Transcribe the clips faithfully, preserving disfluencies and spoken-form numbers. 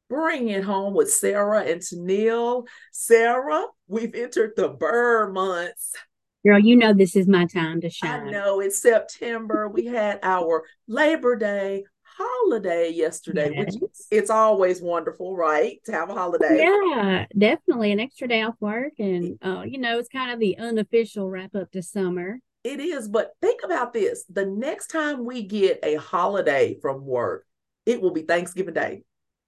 Bring it home with Sarah and Tennille. Sarah, we've entered the Burr months. Girl, you know this is my time to I shine. know it's September. We had our Labor Day holiday yesterday, which Yes. it's always wonderful, right? To have a holiday. Yeah, definitely an extra day off work. And, uh, you know, it's kind of the unofficial wrap up to summer. It is, but think about this. The next time we get a holiday from work, it will be Thanksgiving Day.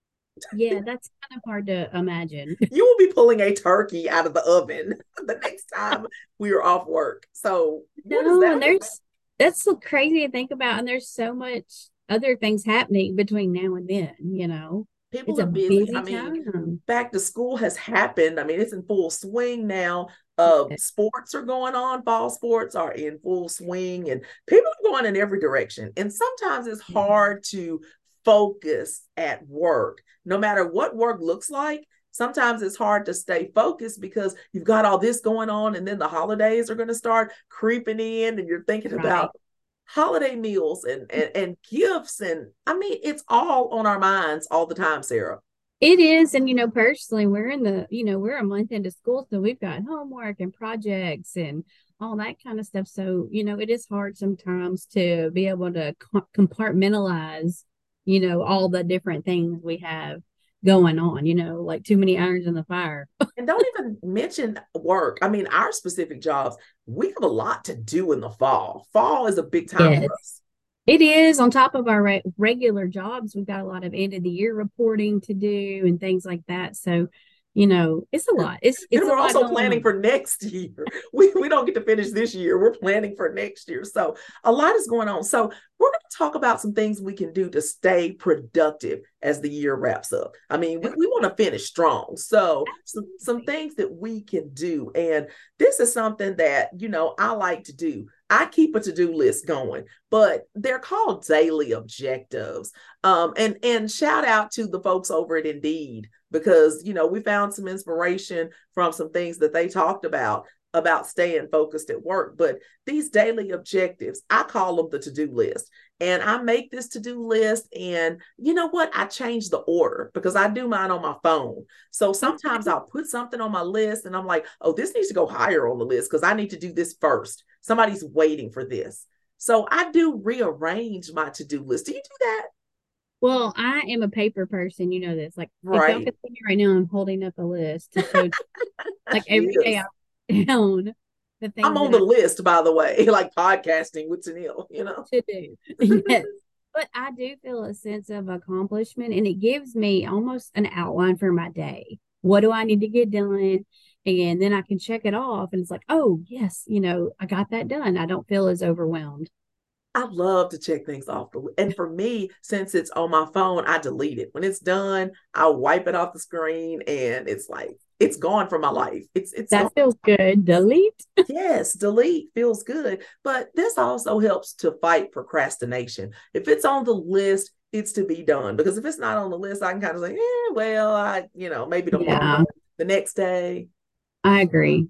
Yeah, that's kind of hard to imagine. You will be pulling a turkey out of the oven the next time we are off work. So, what does No, and that look there's that's so crazy to think about. And there's so much other things happening between now and then, you know. It's People a are busy. I busy mean, time. back to school has happened. I mean, it's in full swing now. Uh, sports are going on. Fall sports are in full swing, and people are going in every direction. And sometimes it's hard to focus at work, no matter what work looks like. Sometimes it's hard to stay focused because you've got all this going on, and then the holidays are going to start creeping in, and you're thinking Right. about holiday meals and, and and gifts, and I mean it's all on our minds all the time, Sarah. It is. And, you know, personally, we're in the, you know, we're a month into school, so we've got homework and projects and all that kind of stuff. So, you know, it is hard sometimes to be able to co- compartmentalize, you know, all the different things we have going on, you know, like too many irons in the fire. And don't even mention work. I mean, our specific jobs, we have a lot to do in the fall. Fall is a big time Yes. for us. It is on top of our re- regular jobs. We've got a lot of end of the year reporting to do and things like that. So, you know, it's a lot. It's And it's a we're lot also going planning on. for next year. We, we don't get to finish this year. We're planning for next year. So a lot is going on. So we're going to talk about some things we can do to stay productive as the year wraps up. I mean, we, we want to finish strong. So some, some Absolutely. things that we can do. And this is something that, you know, I like to do. I keep a to-do list going, but they're called daily objectives. Um, and and shout out to the folks over at Indeed because you know we found some inspiration from some things that they talked about about staying focused at work. But these daily objectives, I call them the to-do list. And I make this to-do list, and you know what? I change the order because I do mine on my phone. So sometimes Okay. I'll put something on my list and I'm like, oh, this needs to go higher on the list because I need to do this first. Somebody's waiting for this. So I do rearrange my to-do list. Do you do that? Well, I am a paper person. You know this. Like, if y'all Right. could see me right now, I'm holding up a list to show, like, She every day is. I write down the I'm things on that the I list, by the way, like podcasting with Tennille, you know? to do. Yes. But I do feel a sense of accomplishment, and it gives me almost an outline for my day. What do I need to get done? And then I can check it off, and it's like, oh, yes, you know, I got that done. I don't feel as overwhelmed. I love to check things off. The, and for me, since it's on my phone, I delete it. When it's done, I wipe it off the screen and it's like, it's gone from my life. It's it's gone. That feels good. Delete. Yes, delete feels good. But this also helps to fight procrastination. If it's on the list, it's to be done. Because if it's not on the list, I can kind of say, eh, well, I, you know, maybe tomorrow, Yeah, the next day. I agree.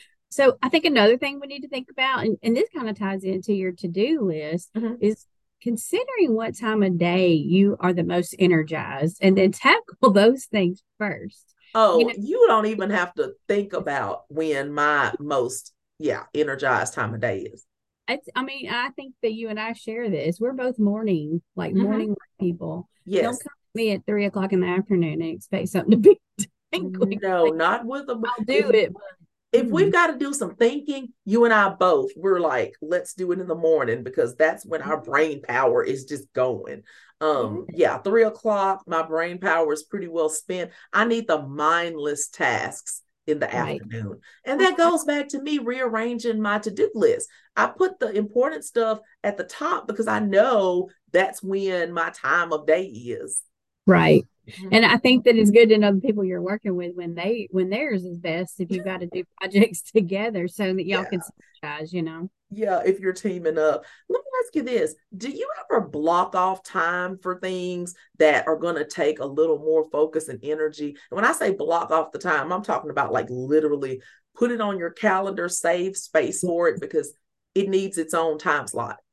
So I think another thing we need to think about, and, and this kind of ties into your to-do list, Mhm. is considering what time of day you are the most energized and then tackle those things first. You Oh, know, you don't even have to think about when my most, yeah, energized time of day is. I, I mean, I think that you and I share this. We're both morning, like Mhm. morning people. Don't Yes. come to me at three o'clock in the afternoon and expect something to be done No, quickly. not with them. I'll If do it, but if we've mm, got to do some thinking, you and I both, we're like, let's do it in the morning because that's when our brain power is just going. yeah, Um, yeah, three o'clock, my brain power is pretty well spent. I need the mindless tasks in the right. afternoon. And that goes back to me rearranging my to-do list. I put the important stuff at the top because I know that's when my time of day is. Right. Mhm. And I think that it's good to know the people you're working with when they when theirs is best if you've got to do projects together so that y'all can Yeah. synergize, you know. Yeah, if you're teaming up. Let me ask you this. Do you ever block off time for things that are going to take a little more focus and energy? And when I say block off the time, I'm talking about like literally put it on your calendar, save space for it because it needs its own time slot.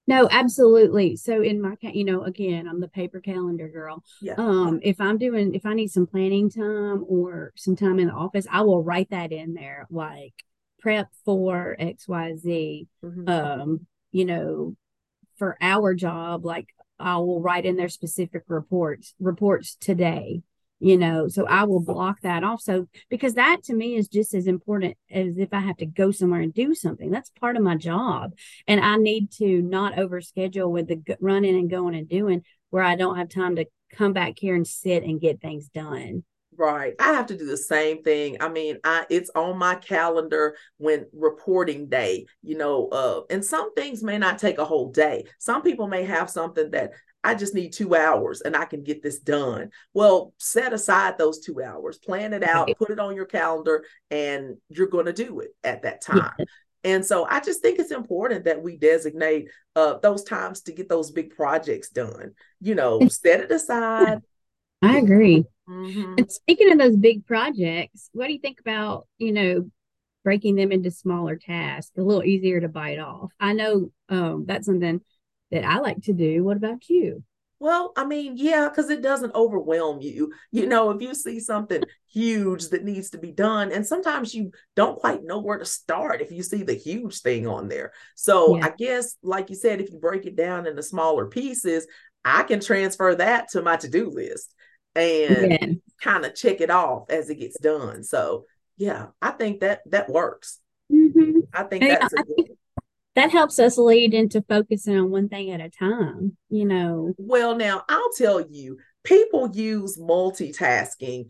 No, absolutely. So in my, ca- you know, again, I'm the paper calendar girl. Yeah. Um, if I'm doing, if I need some planning time or some time in the office, I will write that in there, like prep for X Y Z. Hmm. Um, you know, for our job, like I will write in their specific reports, reports today, you know, so I will block that off. So, because that to me is just as important as if I have to go somewhere and do something. That's part of my job. And I need to not overschedule with the running and going and doing where I don't have time to come back here and sit and get things done. Right. I have to do the same thing. I mean, I it's on my calendar when reporting day, you know, uh, and some things may not take a whole day. Some people may have something that I just need two hours and I can get this done. Well, set aside those two hours, plan it out, Right. put it on your calendar, and you're going to do it at that time. Yeah. And so I just think it's important that we designate uh, those times to get those big projects done. You know, set it Yeah, aside. I Yeah. agree. Mm-hmm. And speaking of those big projects, what do you think about, you know, breaking them into smaller tasks, a little easier to bite off? I know um, that's something that I like to do. What about you? Well, I mean, yeah, because it doesn't overwhelm you. You know, if you see something huge that needs to be done, and sometimes you don't quite know where to start if you see the huge thing on there. So Yeah. I guess, like you said, if you break it down into smaller pieces, I can transfer that to my to-do list and Yeah. kind of check it off as it gets done. So yeah, I think that that works. Hmm. I think And, yeah, that's a I good think one. that helps us lead into focusing on one thing at a time, you know. Well, now I'll tell you, people use multitasking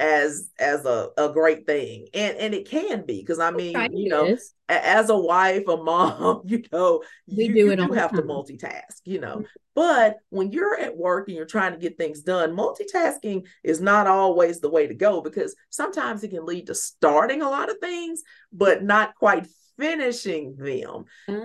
as as a, a great thing. And and it can be because I Right, mean, you it know, is. as a wife, a mom, you know, We you do you it all do the have to time. multitask, you know. But when you're at work and you're trying to get things done, multitasking is not always the way to go because sometimes it can lead to starting a lot of things, but not quite finishing them.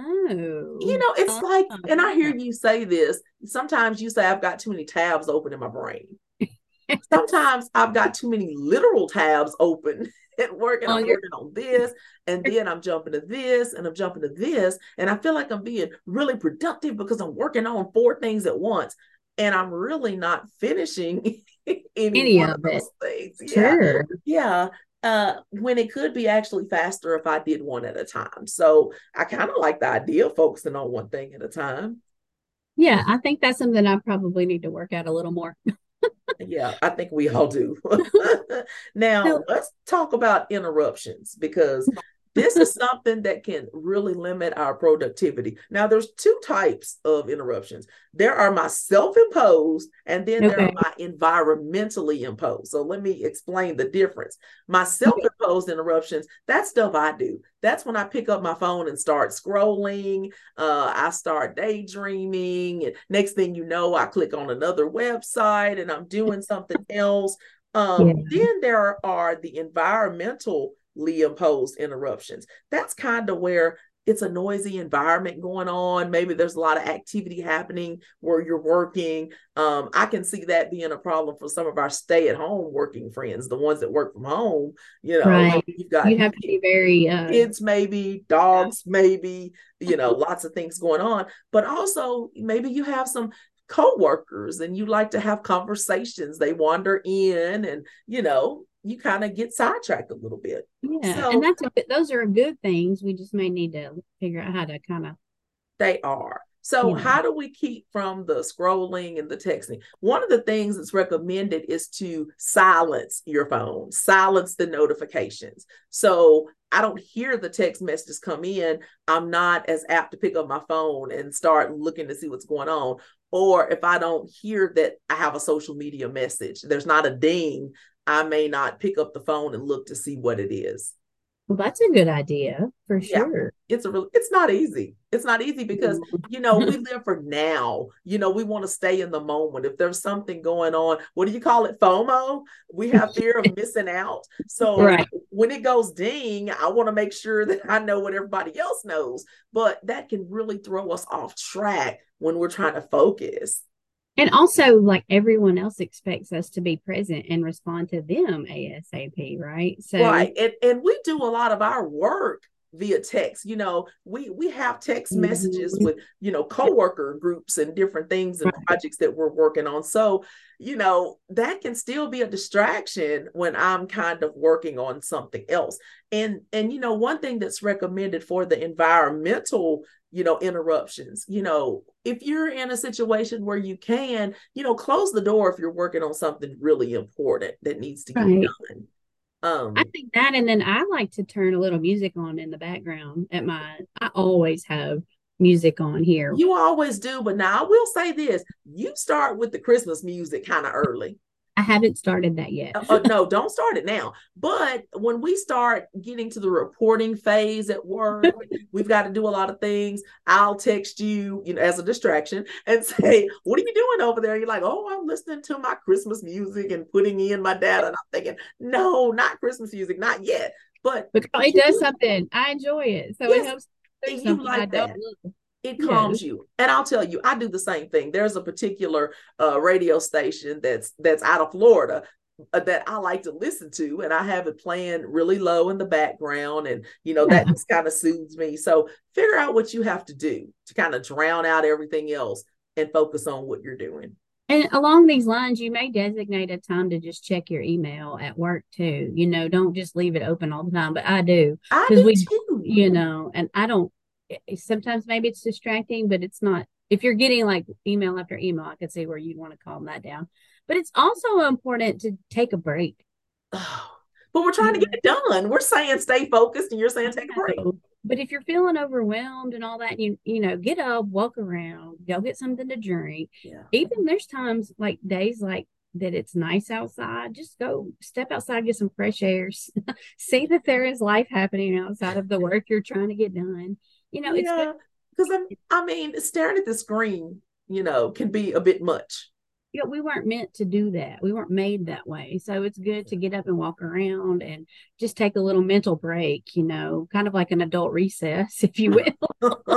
You Oh. know, it's Oh. like, and I hear you say this. Sometimes you say, I've got too many tabs open in my brain. Sometimes I've got too many literal tabs open at work and I'm On your working on this and then I'm jumping to this and I'm jumping to this. And I feel like I'm being really productive because I'm working on four things at once and I'm really not finishing any any one of of it. those things. Yeah. Sure. Yeah. Uh, when it could be actually faster if I did one at a time. So I kind of like the idea of focusing on one thing at a time. Yeah, I think that's something I probably need to work out a little more. Yeah, I think we all do. Now, So, let's talk about interruptions because this is something that can really limit our productivity. Now, there's two types of interruptions. There are my self-imposed and then there are okay. my environmentally imposed. So let me explain the difference. My Okay. self-imposed interruptions, that's stuff I do. That's when I pick up my phone and start scrolling. Uh, I start daydreaming. And next thing you know, I click on another website and I'm doing something else. Yeah. Um, then there are the environmentally imposed interruptions. That's kind of where it's a noisy environment going on. Maybe there's a lot of activity happening where you're working. Um, I can see that being a problem for some of our stay at home working friends, the ones that work from home. You know, Right. you've got You have to be very uh kids maybe, yeah. dogs maybe, you know, lots of things going on, but also maybe you have some co-workers and you like to have conversations. They wander in and, you know, you kind of get sidetracked a little bit. Yeah. And So that's a, those are good things. We just may need to figure out how to kind of, they are. So, you know. how do we keep from the scrolling and the texting? One of the things that's recommended is to silence your phone, silence the notifications. So, I don't hear the text messages come in. I'm not as apt to pick up my phone and start looking to see what's going on. Or if I don't hear that I have a social media message, there's not a ding, I may not pick up the phone and look to see what it is. Well, that's a good idea for Yeah, sure. it's a real it's not easy. It's not easy because you know we live for now. You know, we want to stay in the moment. If there's something going on, what do you call it? FOMO. We have fear of missing out. So Right. when it goes ding, I want to make sure that I know what everybody else knows. But that can really throw us off track when we're trying to focus. And also, like everyone else expects us to be present and respond to them ASAP, right? So, Right. And and we do a lot of our work via text. You know, we we have text messages Mhm. with, you know, coworker groups and different things and Right. projects that we're working on. So, you know, that can still be a distraction when I'm kind of working on something else. And and you know, one thing that's recommended for the environmental, you know, interruptions, you know, if you're in a situation where you can, you know, close the door if you're working on something really important that needs to get Right. done. I Um, think that, and then I like to turn a little music on in the background at my, I always have music on here. you always do, but now I will say this: you start with the Christmas music kind of early. I haven't started that yet. Uh, uh, no, don't start it now. But when we start getting to the reporting phase at work, we've got to do a lot of things. I'll text you, you know, as a distraction and say, "What are you doing over there?" You're like, "Oh, I'm listening to my Christmas music and putting in my data." And I'm thinking, "No, not Christmas music, not yet." But Because but it you does do, something. I enjoy it. So it yes, helps do and you something I like don't that. love. It Yes. calms you. And I'll tell you, I do the same thing. There's a particular uh, radio station that's that's out of Florida uh, that I like to listen to, and I have it playing really low in the background, and you know that Yeah. just kind of soothes me. So figure out what you have to do to kind of drown out everything else and focus on what you're doing. And along these lines, you may designate a time to just check your email at work too. You know, don't just leave it open all the time, but I do I because do we, too. you know, and I don't, sometimes maybe it's distracting, but it's not. If you're getting like email after email, I could see where you'd want to calm that down. But it's also important to take a break. Oh, but we're trying You to get know, it done. We're saying stay focused, and you're saying I take a break. know. But if you're feeling overwhelmed and all that, you you know, get up, walk around, go get something to drink. Yeah. Even there's times like days like that it's nice outside. Just go step outside, get some fresh air, see that there is life happening outside of the work you're trying to get done. You know, it's good. Yeah, because I'm. I mean, staring at the screen, you know, can be a bit much. You know, we weren't meant to do that. We weren't made that way. So it's good to get up and walk around and just take a little mental break, you know, kind of like an adult recess, if you will.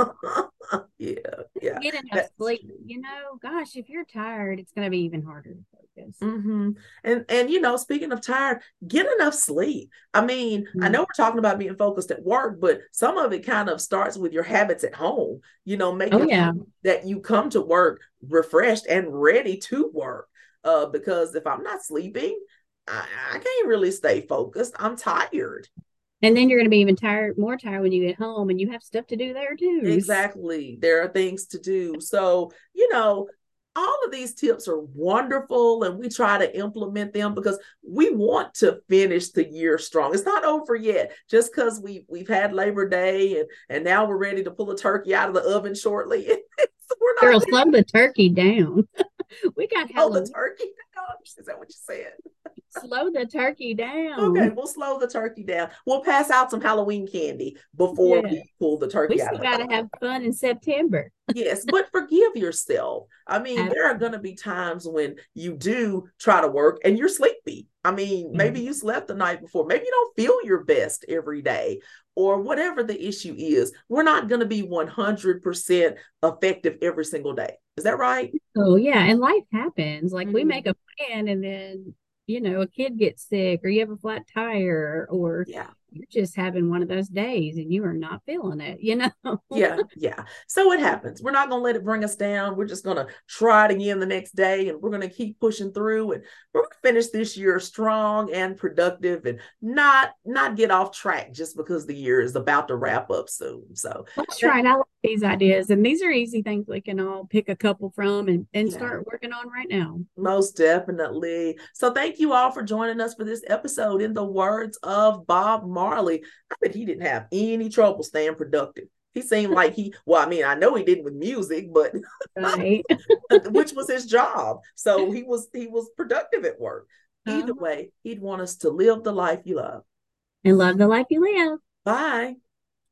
Yeah, yeah, Get enough that's sleep. true. You know, gosh, if you're tired, it's going to be even harder to focus. Hmm. And and you know, speaking of tired, get enough sleep. I mean, I know Mm. we're talking about being focused at work, but some of it kind of starts with your habits at home. You know, Oh, making yeah. sure that you come to work refreshed and ready to work. Uh, because if I'm not sleeping, I, I can't really stay focused. I'm tired. And then you're going to be even tired, more tired when you get home and you have stuff to do there too. Exactly. There are things to do. So, you know, all of these tips are wonderful and we try to implement them because we want to finish the year strong. It's not over yet. Just because we we've had Labor Day and and now we're ready to pull a turkey out of the oven shortly. We're not Girl, there. slow the turkey down. We got Oh, the Halloween. turkey. Is that what you said? Slow the turkey Okay, down. we'll slow the turkey down. We'll pass out some Halloween candy before Yeah. we pull the We turkey out still of the got to oven. have fun in September. Yes, but forgive yourself. I mean, there are Absolutely. going to be times when you do try to work and you're sleepy. I mean, maybe you slept the night before. Maybe you don't feel your best every day or whatever the issue is. We're not going to be one hundred percent effective every single day. Is that right? Oh, yeah. And life happens. Like we make Mm-hmm. a plan and then, you know, a kid gets sick or you have a flat tire or Yeah. you're just having one of those days and you are not feeling it, you know? Yeah, yeah. So it happens. We're not going to let it bring us down. We're just going to try it again the next day and we're going to keep pushing through and we're going to finish this year strong and productive and not not get off track just because the year is about to wrap up soon. So, That's that, right. I like these ideas. And these are easy things we can all pick a couple from and, and yeah, start working on right now. most definitely. So thank you all for joining us for this episode. In the words of Bob Marley, I bet he didn't have any trouble staying productive. He seemed like he, well, I mean, I know he didn't with music, but Right. which was his job. So he was he was productive at work. Either Uh, way, he'd want us to live the life you love. and love the life you live. Bye.